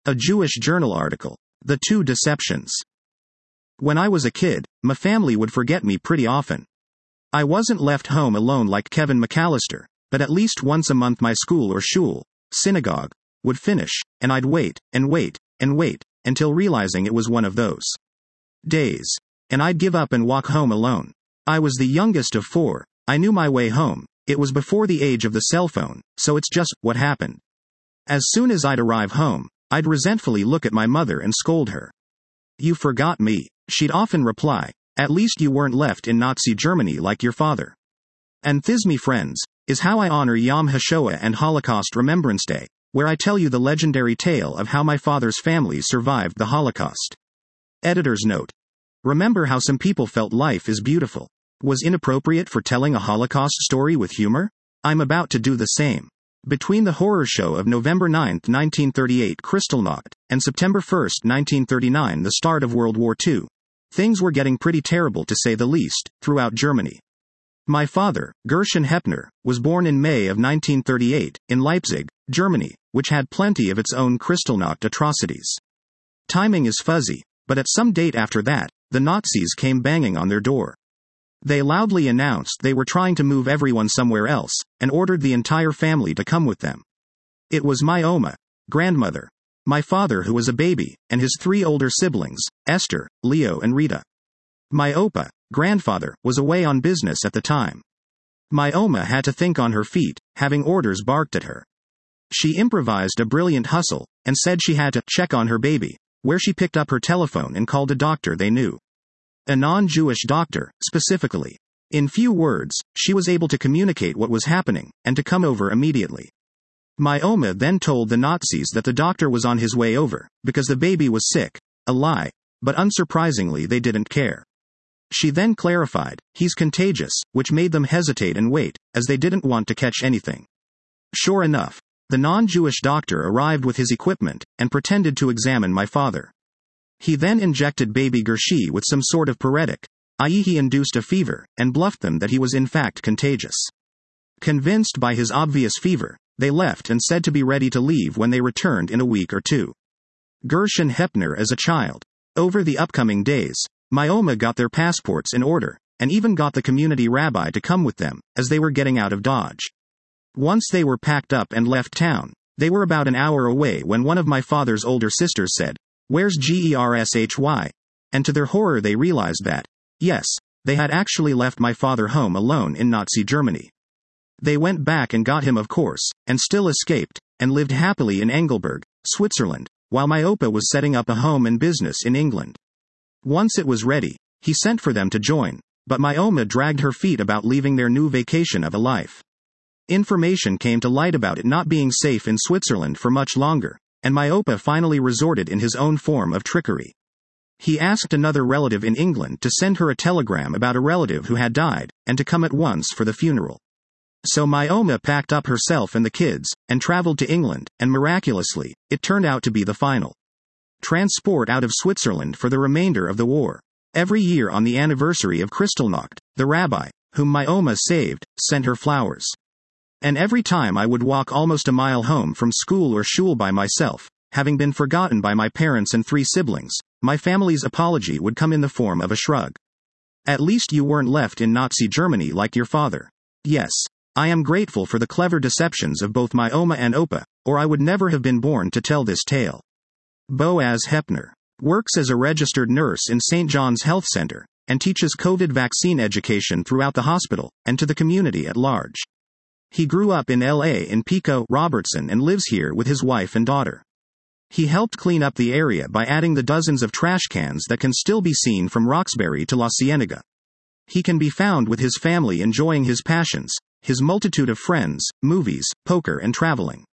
A Jewish journal article. The Two Deceptions. When I was a kid, my family would forget me pretty often. I wasn't left home alone like Kevin McAllister, but at least once a month my school or shul, synagogue, would finish, and I'd wait, and wait, and wait, until realizing it was one of those days. And I'd give up and walk home alone. I was the youngest of four. I knew my way home. It was before the age of the cell phone, so it's just what happened. As soon as I'd arrive home, I'd resentfully look at my mother and scold her. "You forgot me," she'd often reply. "At least you weren't left in Nazi Germany like your father." And this, me friends, is how I honor Yom HaShoah and Holocaust Remembrance Day, where I tell you the legendary tale of how my father's family survived the Holocaust. Editor's note. Remember how some people felt life is beautiful, was inappropriate for telling a Holocaust story with humor? I'm about to do the same. Between the horror show of November 9, 1938 Kristallnacht, and September 1, 1939 the start of World War II, things were getting pretty terrible to say the least, throughout Germany. My father, Gershon Heppner, was born in May of 1938, in Leipzig, Germany, which had plenty of its own Kristallnacht atrocities. Timing is fuzzy, but at some date after that, the Nazis came banging on their door. They loudly announced they were trying to move everyone somewhere else, and ordered the entire family to come with them. It was my Oma, grandmother, my father who was a baby, and his three older siblings, Esther, Leo and Rita. My Opa, grandfather, was away on business at the time. My Oma had to think on her feet, having orders barked at her. She improvised a brilliant hustle, and said she had to check on her baby, where she picked up her telephone and called a doctor they knew. A non-Jewish doctor, specifically. In few words, she was able to communicate what was happening, and to come over immediately. My Oma then told the Nazis that the doctor was on his way over, because the baby was sick, a lie, but unsurprisingly they didn't care. She then clarified, "He's contagious," which made them hesitate and wait, as they didn't want to catch anything. Sure enough, the non-Jewish doctor arrived with his equipment, and pretended to examine my father. He then injected baby Gershi with some sort of paretic, i.e. he induced a fever, and bluffed them that he was in fact contagious. Convinced by his obvious fever, they left and said to be ready to leave when they returned in a week or two. Gershon Heppner as a child. Over the upcoming days, my Oma got their passports in order, and even got the community rabbi to come with them, as they were getting out of Dodge. Once they were packed up and left town, they were about an hour away when one of my father's older sisters said, "Where's Gershy?" And to their horror they realized that, yes, they had actually left my father home alone in Nazi Germany. They went back and got him of course, and still escaped, and lived happily in Engelberg, Switzerland, while my Opa was setting up a home and business in England. Once it was ready, he sent for them to join, but my Oma dragged her feet about leaving their new vacation of a life. Information came to light about it not being safe in Switzerland for much longer, and my Opa finally resorted in his own form of trickery. He asked another relative in England to send her a telegram about a relative who had died, and to come at once for the funeral. So my Oma packed up herself and the kids, and traveled to England, and miraculously, it turned out to be the final transport out of Switzerland for the remainder of the war. Every year on the anniversary of Kristallnacht, the rabbi, whom my Oma saved, sent her flowers. And every time I would walk almost a mile home from school or shul by myself, having been forgotten by my parents and three siblings, my family's apology would come in the form of a shrug. "At least you weren't left in Nazi Germany like your father." Yes, I am grateful for the clever deceptions of both my Oma and Opa, or I would never have been born to tell this tale. Boaz Heppner works as a registered nurse in St. John's Health Center, and teaches COVID vaccine education throughout the hospital, and to the community at large. He grew up in LA in Pico, Robertson, and lives here with his wife and daughter. He helped clean up the area by adding the dozens of trash cans that can still be seen from Roxbury to La Cienega. He can be found with his family enjoying his passions, his multitude of friends, movies, poker and traveling.